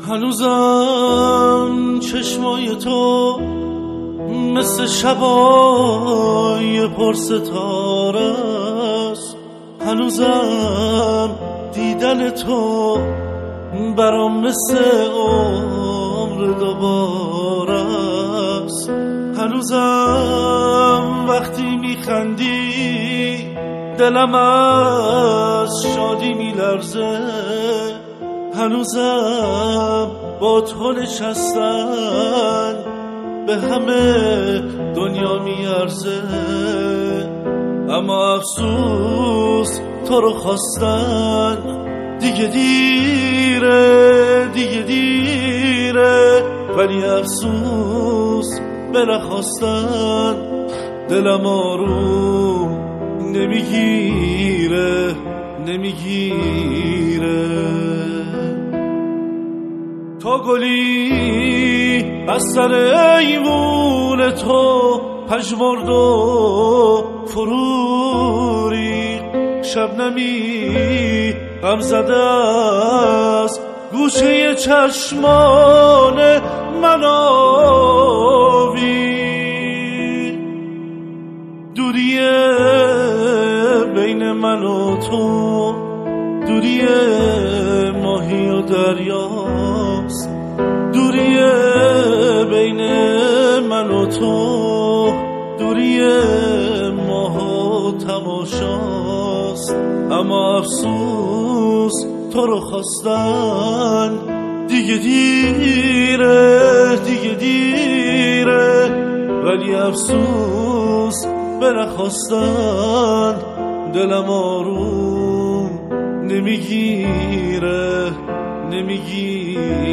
هنوزم چشمای تو مثل شبای پر ستاره است، هنوزم دیدن تو برام مثل عمر دوباره است، هنوزم وقتی میخندی دلم از شادی میلرزه، هنوزم با تو نشستن به همه دنیا میارزه، اما افسوس تو رو خواستن دیگه دیره، دیگه دیره، ولی افسوس به نخواستن دلم آروم نمیگیره، نمیگیره. تا گلی از سر ایوون تو پژمرد و فروری، شبنمی غم زده از گوشه چشمان من آوی، دوریه بین من و تو دوری ماهی و دریاست، دوری بین من و تو دوری ماه و تماشاست، اما افسوس تو رو خواستن دیگه دیره، دیگه دیره، ولی افسوس به نخواستن دلم آروم نمیگیره، نمیگیره.